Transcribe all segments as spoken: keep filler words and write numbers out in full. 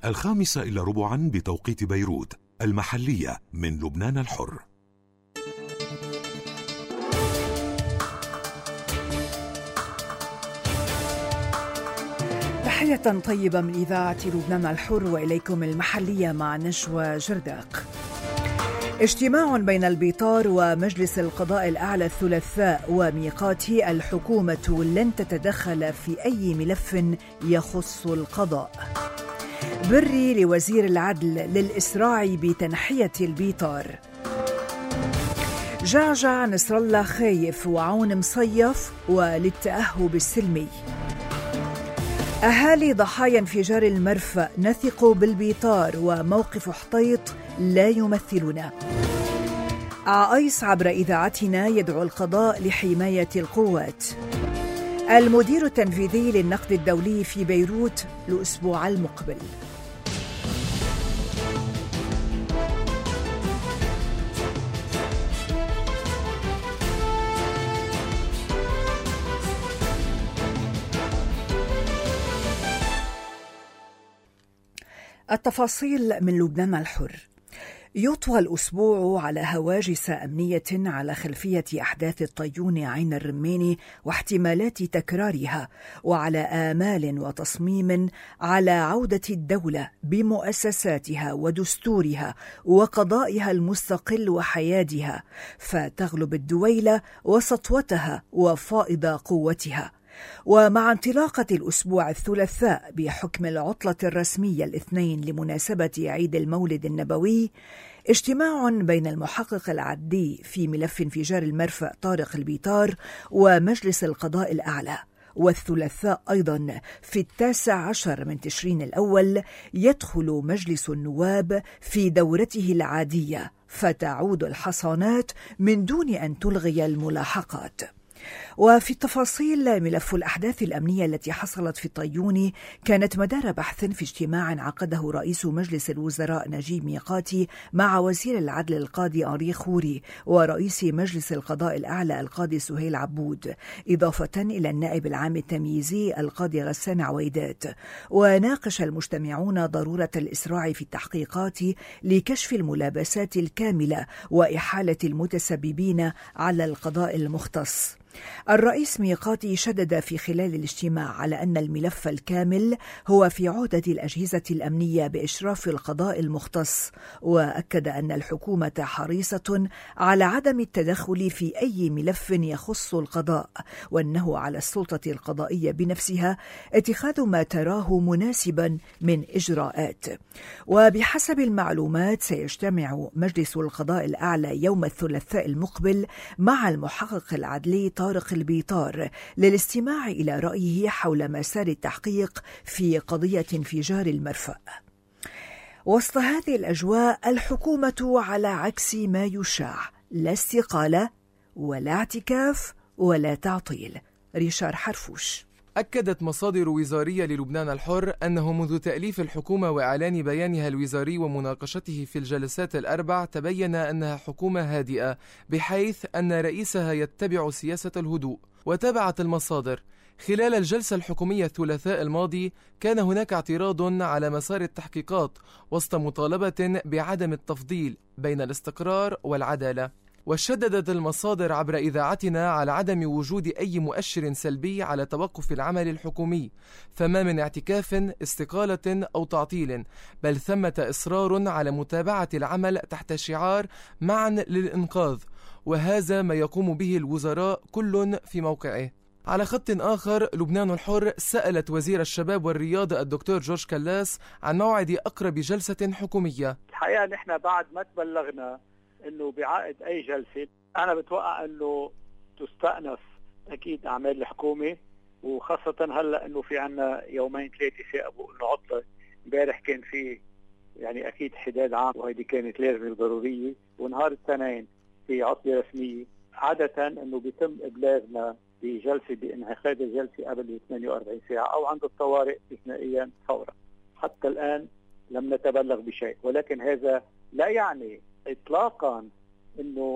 الخامسة إلا ربعا بتوقيت بيروت، المحلية من لبنان الحر. تحية طيبة من إذاعة لبنان الحر وإليكم المحلية مع نشوى جرداق. اجتماع بين البيطار ومجلس القضاء الأعلى الثلاثاء وميقاتي. الحكومة لن تتدخل في أي ملف يخص القضاء. بري لوزير العدل للإسراع بتنحية البيطار. جعجع نصر الله خايف وعون مصيف وللتأهب السلمي. أهالي ضحايا انفجار المرفأ نثق بالبيطار وموقف حطيط لا يمثلنا. عائس عبر إذاعتنا يدعو القضاء لحماية القوات. المدير التنفيذي للنقد الدولي في بيروت الأسبوع المقبل. التفاصيل من لبنان الحر. يطوى الأسبوع على هواجس أمنية على خلفية أحداث الطيون عين الرماني واحتمالات تكرارها، وعلى آمال وتصميم على عودة الدولة بمؤسساتها ودستورها وقضائها المستقل وحيادها، فتغلب الدويلة وسطوتها وفائض قوتها. ومع انطلاقة الأسبوع الثلاثاء بحكم العطلة الرسمية الاثنين لمناسبة عيد المولد النبوي، اجتماع بين المحقق العدلي في ملف انفجار المرفأ طارق البيطار ومجلس القضاء الأعلى. والثلاثاء أيضا في التاسع عشر من تشرين الأول يدخل مجلس النواب في دورته العادية، فتعود الحصانات من دون أن تلغي الملاحقات. وفي التفاصيل، ملف الأحداث الأمنية التي حصلت في الطيون كانت مدار بحث في اجتماع عقده رئيس مجلس الوزراء نجيب ميقاتي مع وزير العدل القاضي أنري خوري ورئيس مجلس القضاء الأعلى القاضي سهيل عبود، إضافة إلى النائب العام التمييزي القاضي غسان عويدات. وناقش المجتمعون ضرورة الإسراع في التحقيقات لكشف الملابسات الكاملة وإحالة المتسببين على القضاء المختص. الرئيس ميقاتي شدد في خلال الاجتماع على أن الملف الكامل هو في عهدة الأجهزة الأمنية بإشراف القضاء المختص، وأكد أن الحكومة حريصة على عدم التدخل في أي ملف يخص القضاء، وأنه على السلطة القضائية بنفسها اتخاذ ما تراه مناسبا من إجراءات. وبحسب المعلومات سيجتمع مجلس القضاء الأعلى يوم الثلاثاء المقبل مع المحقق العدلي طارق البيطار للاستماع إلى رأيه حول مسار التحقيق في قضية انفجار المرفأ. وسط هذه الأجواء، الحكومة على عكس ما يشاع لا استقالة ولا اعتكاف ولا تعطيل. ريشار حرفوش. أكدت مصادر وزارية للبنان الحر أنه منذ تأليف الحكومة وإعلان بيانها الوزاري ومناقشته في الجلسات الأربع تبين أنها حكومة هادئة، بحيث أن رئيسها يتبع سياسة الهدوء. وتابعت المصادر: خلال الجلسة الحكومية الثلاثاء الماضي كان هناك اعتراض على مسار التحقيقات وسط مطالبة بعدم التفضيل بين الاستقرار والعدالة. وشددت المصادر عبر إذاعتنا على عدم وجود أي مؤشر سلبي على توقف العمل الحكومي، فما من اعتكاف، استقالة أو تعطيل، بل ثمة إصرار على متابعة العمل تحت شعار معا للإنقاذ، وهذا ما يقوم به الوزراء كل في موقعه. على خط آخر، لبنان الحر سألت وزير الشباب والرياضة الدكتور جورج كلاس عن موعد أقرب جلسة حكومية. الحقيقة نحن بعد ما تبلغنا انه بعقد اي جلسه، انا بتوقع انه تستأنف اكيد اعمال الحكومه، وخاصه هلا انه في عنا يومين ثلاثه ثاقبوا انه عطله. امبارح كان في يعني اكيد حداد عام وهيدي كانت لازمه وضروريه، ونهار الاثنين في عطله رسميه. عاده انه بيتم ابلاغنا بجلسه بانعقاد الجلسه قبل ثمانية وأربعين ساعه او عند الطوارئ استثنائيا فورا. حتى الان لم نتبلغ بشيء، ولكن هذا لا يعني اطلاقا انه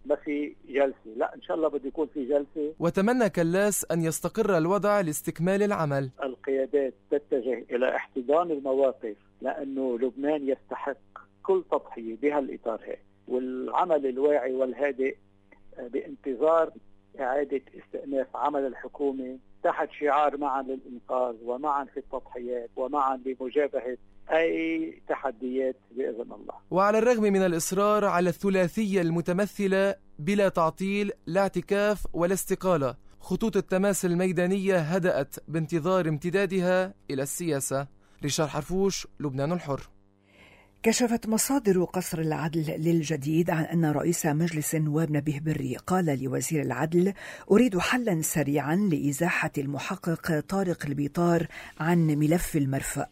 ما في جلسة. لا، إن شاء الله بده يكون في جلسة. وتمنى كلاس أن يستقر الوضع لاستكمال العمل. القيادات تتجه إلى احتضان المواقف، لأنه لبنان يستحق كل تضحية بهالإطار هيك، والعمل الواعي والهادئ بانتظار إعادة استئناف عمل الحكومة تحت شعار معا للإنقاذ ومعا في التضحيات ومعا لمجابهة أي تحديات بإذن الله. وعلى الرغم من الإصرار على الثلاثية المتمثلة بلا تعطيل لا اعتكاف ولا استقالة، خطوط التماس الميدانية هدأت بانتظار امتدادها إلى السياسة. ريشار حرفوش، لبنان الحر. كشفت مصادر قصر العدل للجديد عن أن رئيس مجلس النواب نبيه بري قال لوزير العدل: أريد حلا سريعا لإزاحة المحقق طارق البيطار عن ملف المرفأ.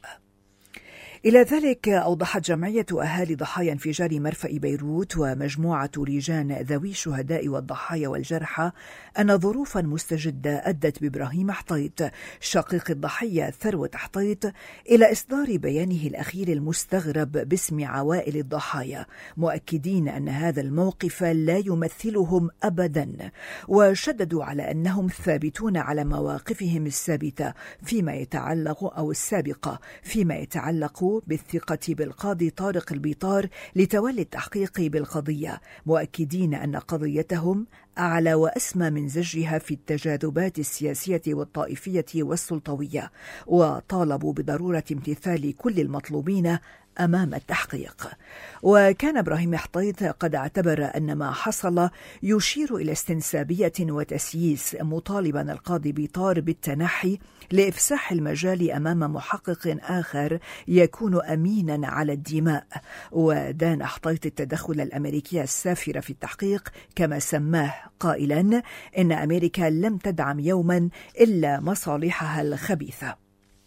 إلى ذلك أوضحت جمعية أهالي ضحايا انفجار مرفأ بيروت ومجموعة لجان ذوي الشهداء والضحايا والجرحى أن ظروفا مستجدة أدت بإبراهيم حطيط شقيق الضحية ثروة حطيط إلى إصدار بيانه الأخير المستغرب باسم عوائل الضحايا، مؤكدين أن هذا الموقف لا يمثلهم أبدا، وشددوا على أنهم ثابتون على مواقفهم الثابتة فيما يتعلق أو السابقة فيما يتعلق بالثقة بالقاضي طارق البيطار لتولي التحقيق بالقضية، مؤكدين أن قضيتهم أعلى وأسمى من زجها في التجاذبات السياسية والطائفية والسلطوية، وطالبوا بضرورة امتثال كل المطلوبين أمام التحقيق. وكان إبراهيم حطيط قد اعتبر أن ما حصل يشير إلى استنسابية وتسييس، مطالبا القاضي بيطار بالتنحي لإفساح المجال أمام محقق آخر يكون أمينا على الدماء. ودان حطيط التدخل الأمريكي السافر في التحقيق كما سماه، قائلا إن أمريكا لم تدعم يوما إلا مصالحها الخبيثة.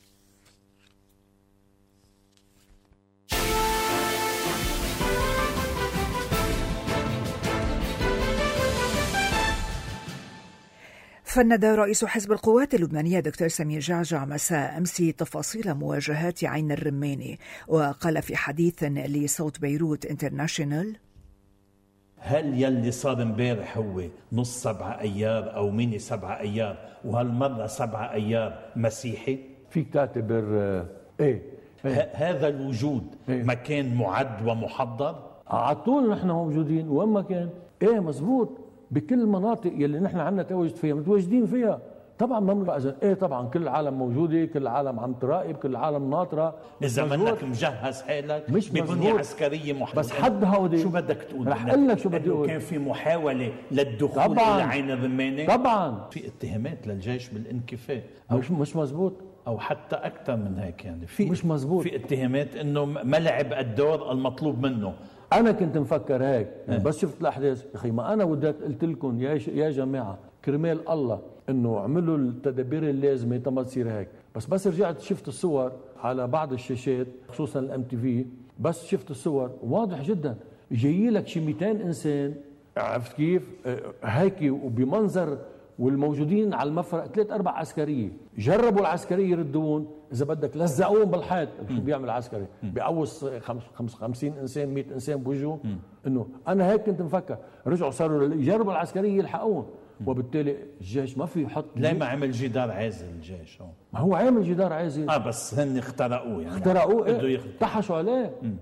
فند رئيس حزب القوات اللبنانية دكتور سمير جعجع مساء أمس تفاصيل مواجهات عين الرماني، وقال في حديث لصوت بيروت انترناشونال: هل يلي صار امبارح هو نص سبعة أيار أو ميني سبعة أيار وهالمرة سبعة أيار مسيحي؟ فيك تعتبر ايه, إيه؟ هذا الوجود إيه؟ ما كان معد ومحضر؟ على طول نحن موجودين وين ما كان. ايه مزبوط، بكل المناطق يلي نحن عنا تواجد فيها متواجدين فيها. طبعا ممنوع اذا ايه طبعا كل العالم موجوده، كل العالم عم تراقب، كل العالم ناطره. اذا منك مجهز حالك مش ببنيه عسكريه محدده، بس حد هودي شو بدك تقول؟ رح اقول لك شو بدي اقول. كان في محاوله للدخول طبعاً. الى عين الرماني. طبعا في اتهامات للجيش بالانكفاء، مش مش مزبوط، او حتى اكثر من هيك. يعني في مش مزبوط، في اتهامات انه ما لعب الدور المطلوب منه. انا كنت مفكر هيك يعني بس شفت الاحداث. يا اخي ما انا وديت قلت لكم يا يا جماعه كرمال الله انه عملوا التدابير اللازمه تما تصير هيك. بس بس رجعت شفت الصور على بعض الشاشات خصوصا الام تي في، بس شفت الصور واضح جدا جاي لك شي مئتين انسان، عرفت كيف هيك وبمنظر، والموجودين على المفرق ثلاث اربع عسكريه. جربوا العسكريه يردون، اذا بدك لزقوهم بالحيط. شو بيعمل العسكري؟ بيقوص خمسين انسان مئة انسان بوجهه. انه انا هيك كنت مفكر، رجعوا صاروا يجربوا العسكريه يلحقوهم، وبالتالي الجيش ما في يحط. ليه ما عمل جدار عازل الجيش؟ هون ما هو عامل جدار عازل اه بس هن اخترقوه، يعني اخترقوه ايه؟ طحشوا عليه. م.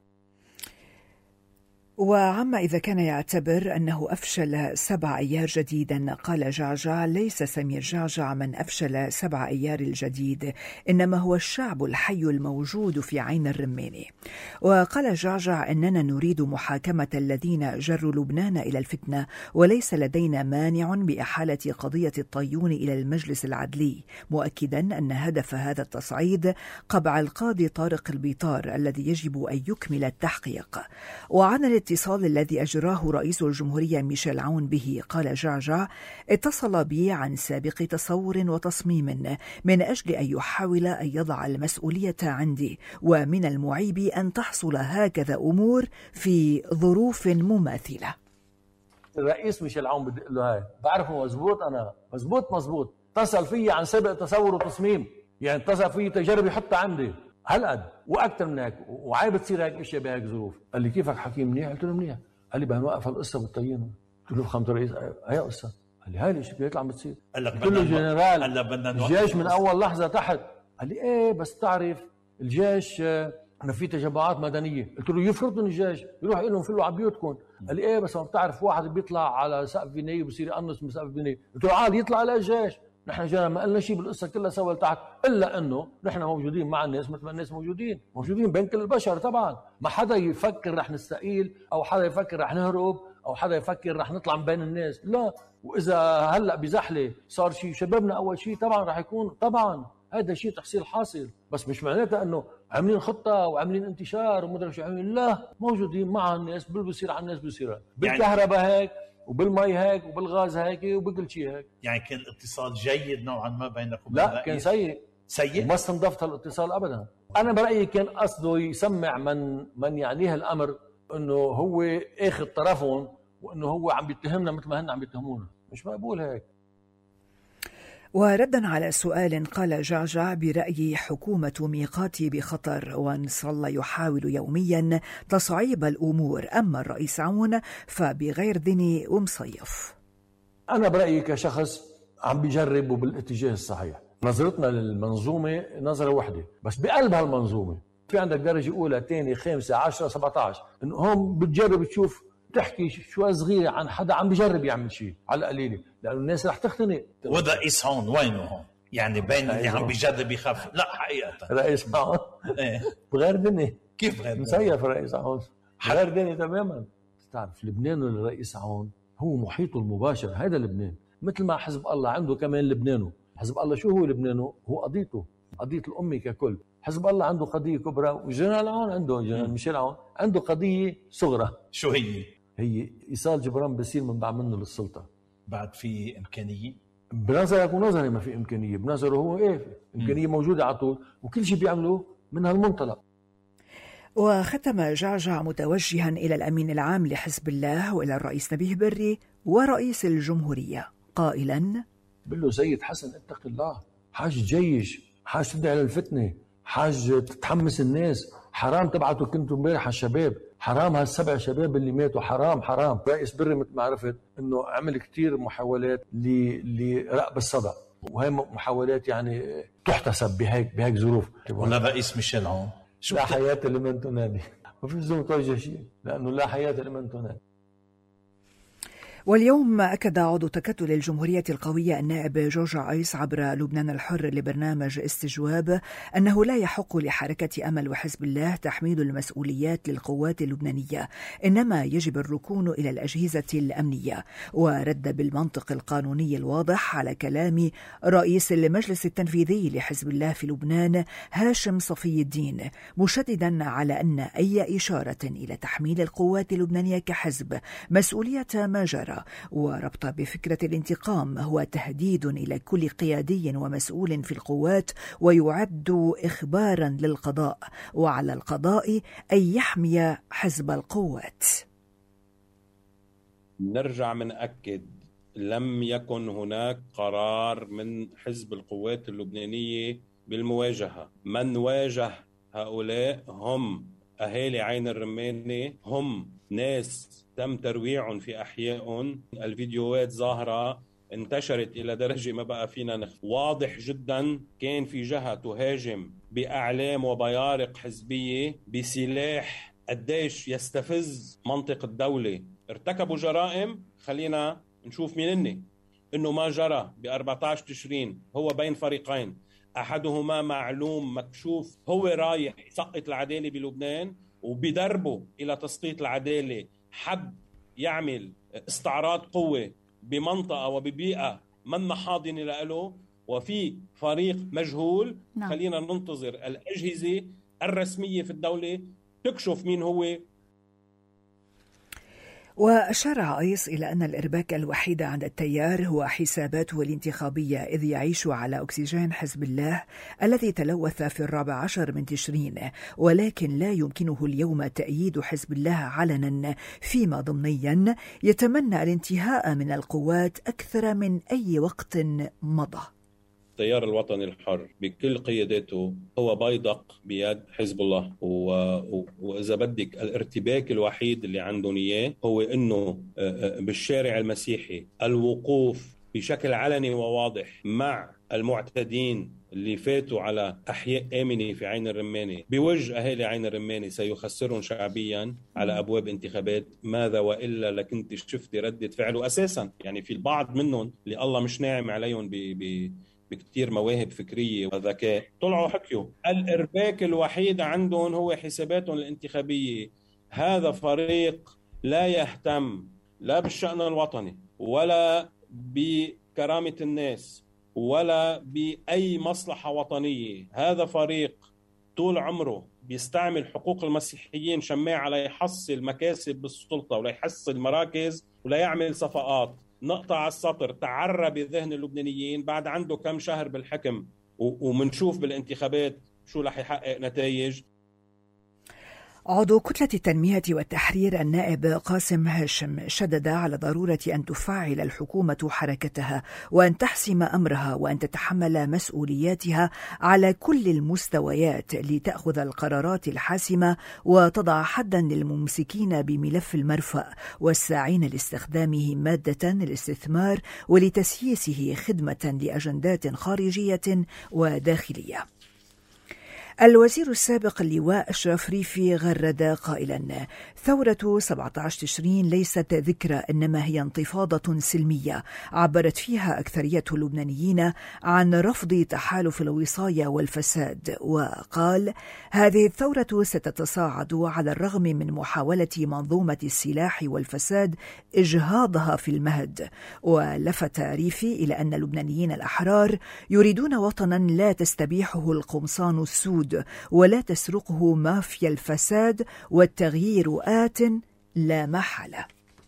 وعما إذا كان يعتبر أنه أفشل سبع أيار جديدا، قال جعجع: ليس سمير جعجع من أفشل سبع أيار الجديد، إنما هو الشعب الحي الموجود في عين الرماني. وقال جعجع: أننا نريد محاكمة الذين جروا لبنان إلى الفتنة، وليس لدينا مانع بإحالة قضية الطيون إلى المجلس العدلي، مؤكدا أن هدف هذا التصعيد قبع القاضي طارق البيطار الذي يجب أن يكمل التحقيق. وعن الاتصال الذي أجراه رئيس الجمهورية ميشيل عون به، قال جعجع: اتصل بي عن سابق تصور وتصميم من أجل أن يحاول أن يضع المسؤولية عندي، ومن المعيب أن تحصل هكذا أمور في ظروف مماثلة. الرئيس ميشيل عون بدي له هاي بعرفه مزبوط، أنا مزبوط مزبوط اتصل فيي عن سابق تصور وتصميم، يعني اتصل فيي تجرب يحطها عندي هالقد واكثر من هيك، وعيب تصير هيك اشياء بهيك ظروف. قال لي: كيفك حكيم؟ منيح. قلت له: منيح. قال لي: بدنا نوقف القصه بالطيين. قلت له فخامة الرئيس هي قصة. قال لي هاي الاشتباكات اللي عم بتصير. قلت له جنرال الجيش من اول لحظة تحت. قال لي ايه بس تعرف الجيش أنا في تجمعات مدنية. قلت له يفرضوا الجيش يروح يقول لهم فلوا على بيوتكم. قال لي ايه بس ما بتعرف واحد بيطلع على سقف بناية وبصير يقنص من سقف بناية. قلت له عاد يطلع على الجيش. نحن جينا ما قلنا شيء بالقصة كلها سوا لتحت إلا إنه نحن موجودين مع الناس مثل ما الناس موجودين موجودين بين كل البشر. طبعا ما حدا يفكر رح نستقيل أو حدا يفكر رح نهرب أو حدا يفكر رح نطلع من بين الناس. لا. وإذا هلأ بزحلة صار شيء شبابنا أول شيء طبعا رح يكون طبعا هذا شيء تحصيل حاصل. بس مش معناتها انه عاملين خطه وعاملين انتشار ومدري شو عاملين. لا موجودين مع الناس باللي بيصير على الناس بيصير بالكهرباء هيك وبالمي هيك وبالغاز هيك وبكل شيء هيك. يعني كان الاتصال جيد نوعا ما بينك وبين لا كان سيء سيء وما استنضفت الاتصال ابدا. انا برايي كان قصده يسمع من من يعنيه الامر انه هو اخذ طرفهم وانه هو عم بيتهمنا مثل ما هن عم بيتهمونا. مش مقبول هيك. وردا على سؤال قال جعجع برأي حكومة ميقاتي بخطر ونصر الله يحاول يوميا تصعيب الأمور، أما الرئيس عون فبغير دني ومصيف. أنا برأيي كشخص عم بيجرب بالاتجاه الصحيح. نظرتنا للمنظومة نظرة واحدة بس بقلب هالمنظومة في عندك درجة أولى ثانية خامسة عشرة سبعة عشر. إنه هم بتجرب تشوف تحكي شوي صغيرة عن حدا عم بيجرب يعمل شيء على القليلة لأنه الناس رح تختنق. وده رئيس هون وينه هون؟ يعني بين اللي عم بيجرب يخاف. لا حقيقة رئيس هون ايه بغير دنيا. كيف غير مسيف رئيس هون بغير دنيا تماما. تعرف لبنان الرئيس هون هو محيطه المباشر. هذا لبنان مثل ما حزب الله عنده كمان لبنانه. حزب الله شو هو لبنانه؟ هو قضيته قضية الأمة ككل. حزب الله عنده قضية كبرى وجنرال عون عنده جنرال ميشيل عون عنده قضية صغرى. شو هي؟ هي إيصال جبران بصير من بعد منه للسلطة. بعد في إمكانية؟ بنظرك ونظري ما في إمكانية. بنظره هو إيه إمكانية موجودة على طول وكل شيء بيعمله من هالمنطلق. وختم جعجع متوجها إلى الأمين العام لحزب الله وإلى الرئيس نبيه بري ورئيس الجمهورية قائلا: بقول له سيد حسن اتق الله. حاج جيش حاج تدعي على الفتنة حاج تتحمس الناس. حرام تبعتوا كنتوا امبارح على الشباب. حرام هالسبع شباب اللي ماتوا. حرام حرام. رئيس بري مثل ما عرفت انه عمل كتير محاولات لرأب الصدع وهي محاولات يعني تحتسب بهيك بهيك ظروف. ولا رئيس ميشيل عون لا حياة لمن تنادي. ما في لزوم توجه شيء لانه لا حياة لمن تنادي. واليوم أكد عضو تكتل الجمهورية القوية النائب جورج أيس عبر لبنان الحر لبرنامج استجواب أنه لا يحق لحركة أمل وحزب الله تحميل المسؤوليات للقوات اللبنانية، إنما يجب الركون إلى الأجهزة الأمنية. ورد بالمنطق القانوني الواضح على كلام رئيس المجلس التنفيذي لحزب الله في لبنان هاشم صفي الدين، مشددا على أن أي إشارة إلى تحميل القوات اللبنانية كحزب مسؤولية ما جرى وربط بفكرة الانتقام هو تهديد إلى كل قيادي ومسؤول في القوات، ويعد إخبارا للقضاء، وعلى القضاء أن يحمي حزب القوات. نرجع منأكد لم يكن هناك قرار من حزب القوات اللبنانية بالمواجهة. من واجه هؤلاء هم أهالي عين الرمانة، هم ناس تم ترويعهم في أحيائهم. الفيديوهات ظاهرة انتشرت إلى درجة ما بقى فينا نخ. واضح جدا كان في جهة تهاجم بأعلام وبيارق حزبية بسلاح قديش يستفز منطق الدولة. ارتكبوا جرائم. خلينا نشوف مين هن. إنه ما جرى ب أربعة عشر تشرين هو بين فريقين، أحدهما معلوم مكشوف هو رايح يسقط العدالة بلبنان وبدربه إلى تسقيط العدالة حد يعمل استعراض قوة بمنطقة وببيئة من حاضن له، وفي فريق مجهول. نعم. خلينا ننتظر الأجهزة الرسمية في الدولة تكشف مين هو. وأشار عايس إلى أن الإرباك الوحيد عند التيار هو حساباته الانتخابية، إذ يعيش على أكسجين حزب الله الذي تلوث في الرابع عشر من تشرين، ولكن لا يمكنه اليوم تأييد حزب الله علنا، فيما ضمنيا يتمنى الانتهاء من القوات أكثر من أي وقت مضى. التيار الوطني الحر بكل قياداته هو بيدق بيد حزب الله، و... و... وإذا بدك الارتباك الوحيد اللي عندهم إياه هو إنه بالشارع المسيحي الوقوف بشكل علني وواضح مع المعتدين اللي فاتوا على أحياء آمنة في عين الرمانة بوجه أهالي عين الرمانة سيخسرون شعبيا على أبواب انتخابات. ماذا وإلا لكنت شفت ردة فعله أساسا. يعني في البعض منهم اللي الله مش ناعم عليهم ب... ب... بكتير مواهب فكرية وذكاء طلعوا حكيوا الإرباك الوحيد عندهم هو حساباتهم الانتخابية. هذا فريق لا يهتم لا بالشأن الوطني ولا بكرامة الناس ولا بأي مصلحة وطنية. هذا فريق طول عمره بيستعمل حقوق المسيحيين شماعة ليحصل مكاسب بالسلطة ولا يحصل مراكز ولا يعمل صفقات. نقطة على السطر تعرى بذهن اللبنانيين بعد عنده كم شهر بالحكم، ومنشوف بالانتخابات شو رح يحقق نتائج. عضو كتلة التنمية والتحرير النائب قاسم هاشم شدد على ضرورة أن تفعل الحكومة حركتها وأن تحسم أمرها وأن تتحمل مسؤولياتها على كل المستويات لتأخذ القرارات الحاسمة وتضع حدا للممسكين بملف المرفأ والساعين لاستخدامه مادة الاستثمار ولتسييسه خدمة لأجندات خارجية وداخلية. الوزير السابق اللواء أشرف ريفي غرد قائلا: ثورة سبعة عشر تشرين ليست ذكرى، إنما هي انتفاضة سلمية عبرت فيها أكثرية اللبنانيين عن رفض تحالف الوصاية والفساد. وقال: هذه الثورة ستتصاعد على الرغم من محاولة منظومة السلاح والفساد إجهاضها في المهد. ولفت ريفي إلى أن اللبنانيين الأحرار يريدون وطنا لا تستبيحه القمصان السود ولا تسرقه مافيا الفساد، والتغيير آت لا محالة.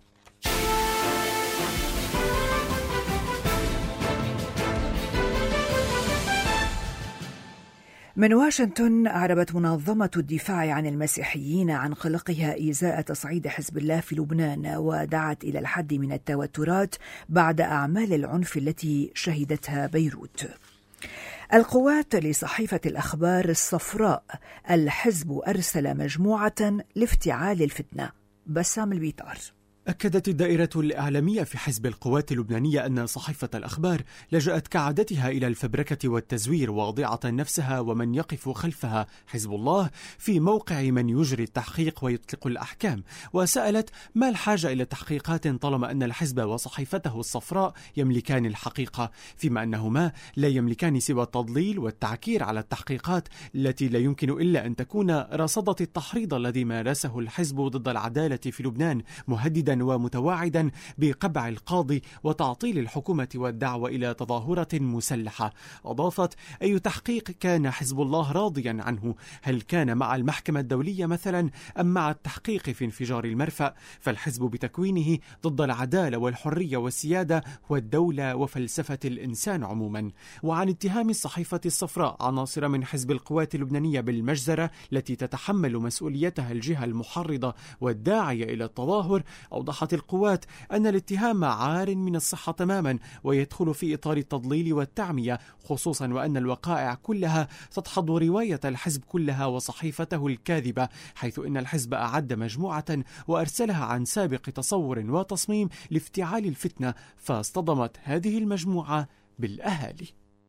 من واشنطن، أعربت منظمة الدفاع عن المسيحيين عن قلقها إزاء تصعيد حزب الله في لبنان، ودعت إلى الحد من التوترات بعد أعمال العنف التي شهدتها بيروت. القوات لصحيفة الأخبار الصفراء: الحزب أرسل مجموعة لافتعال الفتنة. بسام البيطار. أكدت الدائرة الإعلامية في حزب القوات اللبنانية أن صحيفة الأخبار لجأت كعادتها إلى الفبركة والتزوير، واضعة نفسها ومن يقف خلفها حزب الله في موقع من يجري التحقيق ويطلق الأحكام، وسألت: ما الحاجة إلى تحقيقات طالما أن الحزب وصحيفته الصفراء يملكان الحقيقة، فيما أنهما لا يملكان سوى التضليل والتعكير على التحقيقات التي لا يمكن إلا أن تكون رصدة التحريض الذي مارسه الحزب ضد العدالة في لبنان، مهددا ومتواعدا بقبع القاضي وتعطيل الحكومة والدعوة إلى تظاهرة مسلحة. أضافت: أي تحقيق كان حزب الله راضيا عنه؟ هل كان مع المحكمة الدولية مثلا أم مع التحقيق في انفجار المرفأ؟ فالحزب بتكوينه ضد العدالة والحرية والسيادة والدولة وفلسفة الإنسان عموما. وعن اتهام الصحيفة الصفراء عناصر من حزب القوات اللبنانية بالمجزرة التي تتحمل مسؤوليتها الجهة المحرضة والداعية إلى التظاهر، أوضحت القوات أن الاتهام عار من الصحة تماما ويدخل في إطار التضليل والتعمية، خصوصا وأن الوقائع كلها تدحض رواية الحزب كلها وصحيفته الكاذبة، حيث إن الحزب أعد مجموعة وأرسلها عن سابق تصور وتصميم لافتعال الفتنة، فاصطدمت هذه المجموعة بالأهالي.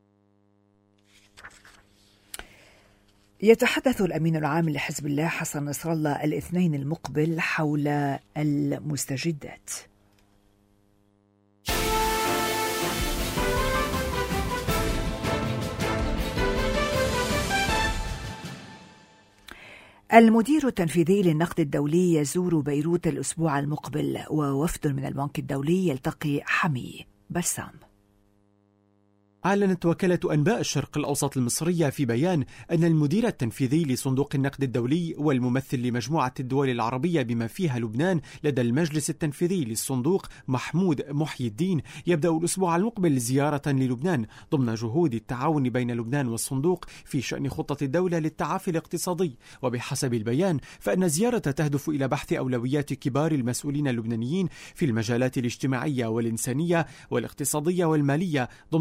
يتحدث الأمين العام لحزب الله حسن نصر الله الاثنين المقبل حول المستجدات. المدير التنفيذي للنقد الدولي يزور بيروت الأسبوع المقبل، ووفد من البنك الدولي يلتقي حمي. بسام. أعلنت وكالة أنباء الشرق الأوسط المصرية في بيان أن المدير التنفيذي لصندوق النقد الدولي والممثل لمجموعة الدول العربية بما فيها لبنان لدى المجلس التنفيذي للصندوق محمود محي الدين يبدأ الأسبوع المقبل زيارة للبنان ضمن جهود التعاون بين لبنان والصندوق في شأن خطة الدولة للتعافي الاقتصادي. وبحسب البيان فإن الزيارة تهدف إلى بحث أولويات كبار المسؤولين اللبنانيين في المجالات الاجتماعية والإنسانية والاقتصادية والمالية ضمن خطة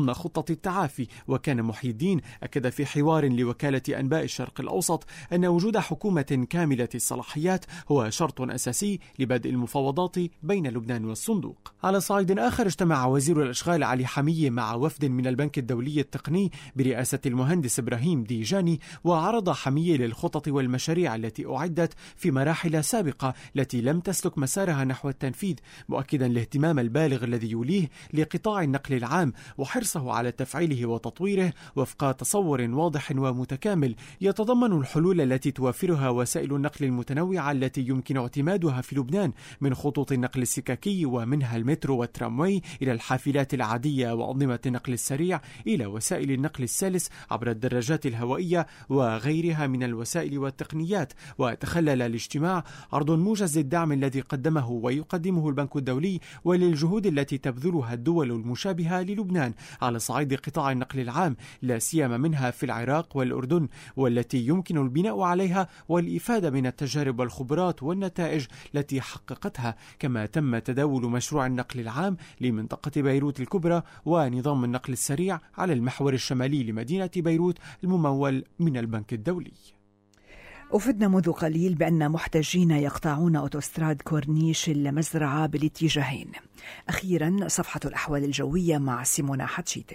خطوات التعافي. وكان محي الدين أكد في حوار لوكالة أنباء الشرق الأوسط أن وجود حكومة كاملة الصلاحيات هو شرط أساسي لبدء المفاوضات بين لبنان والصندوق. على صعيد آخر، اجتمع وزير الأشغال علي حمية مع وفد من البنك الدولي التقني برئاسة المهندس إبراهيم ديجاني، وعرض حمية للخطط والمشاريع التي أعدت في مراحل سابقة التي لم تسلك مسارها نحو التنفيذ، مؤكدا الاهتمام البالغ الذي يوليه لقطاع النقل العام وحرصه على تفعيله وتطويره وفق تصور واضح ومتكامل يتضمن الحلول التي توفرها وسائل النقل المتنوعة التي يمكن اعتمادها في لبنان، من خطوط النقل السككي ومنها المترو والترامواي إلى الحافلات العادية وأنظمة النقل السريع إلى وسائل النقل السلس عبر الدراجات الهوائية وغيرها من الوسائل والتقنيات. وتخلل الاجتماع عرض موجز الدعم الذي قدمه ويقدمه البنك الدولي وللجهود التي تبذلها الدول المشابهة للبنان على صعيد قطاع النقل العام، لا سيما منها في العراق والأردن، والتي يمكن البناء عليها والإفادة من التجارب والخبرات والنتائج التي حققتها. كما تم تداول مشروع النقل العام لمنطقة بيروت الكبرى ونظام النقل السريع على المحور الشمالي لمدينة بيروت الممول من البنك الدولي. أفدنا منذ قليل بأن محتجين يقطعون أوتوستراد كورنيش المزرعة بالاتجاهين. أخيرا صفحة الأحوال الجوية مع سيمونا حتشيتي.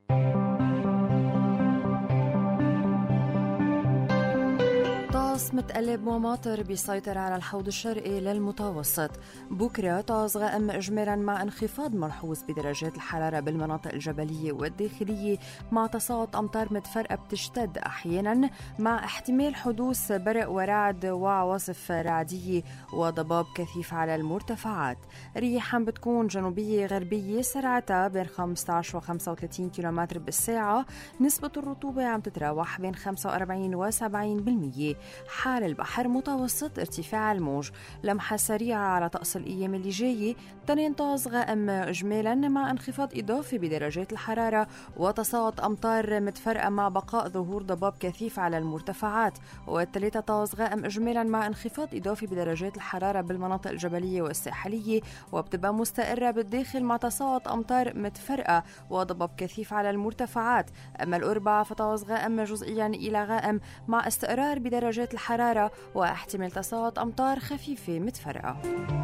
طقس متقلب وماطر بيسيطر على الحوض الشرقي للمتوسط. بكرة طقس غائم إجمالا مع انخفاض ملحوظ بدرجات الحرارة بالمناطق الجبلية والداخلية، مع تصاعد أمطار متفرقة بتشتد أحيانا مع احتمال حدوث برق ورعد وعواصف رعدية وضباب كثيف على المرتفعات. ريح عم بتكون جنوبية غربية سرعتها بين خمسة عشر و خمسة وثلاثين كيلومتر بالساعة. نسبة الرطوبة عم تتراوح بين خمسة وأربعين و سبعين بالمية. حال البحر متوسط ارتفاع الموج. لمحة سريعة على طقس الأيام اللي جاية. تنين طقس غائم إجمالا مع انخفاض إضافي بدرجات الحرارة وتصاعد أمطار متفرقة مع بقاء ظهور ضباب كثيف على المرتفعات. والثلاثة طقس غائم إجمالا مع انخفاض إضافي بدرجات الحرارة بالمناطق الجبلية والساحلية، وبتبقى مستقرة بالداخل مع تصاعد أمطار متفرقة وضباب كثيف على المرتفعات. أما الأربعة فطقس غائم جزئيا إلى غائم مع استقرار بدرجات الحرارة واحتمال تصاعد أمطار خفيفة متفرقة.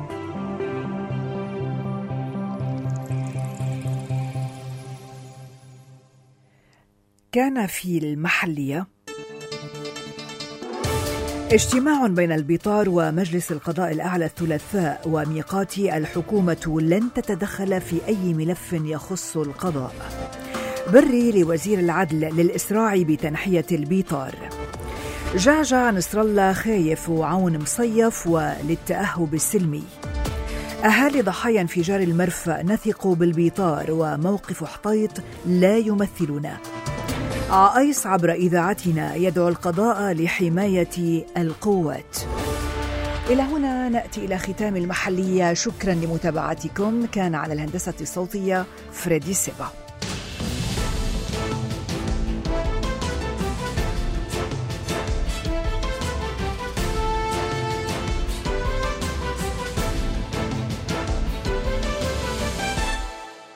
كان في المحلية اجتماع بين البيطار ومجلس القضاء الأعلى الثلاثاء، وميقات الحكومة لن تتدخل في أي ملف يخص القضاء. بري لوزير العدل للإسراع بتنحية البيطار. جعجع نصر الله خايف وعون مصيف وللتأهب السلمي. أهالي ضحايا انفجار المرفأ نثق بالبيطار وموقف حطيط لا يمثلنا. عائس عبر إذاعتنا يدعو القضاء لحماية القوات. إلى هنا نأتي إلى ختام المحلية. شكرا لمتابعتكم. كان على الهندسة الصوتية فريدي سيبا.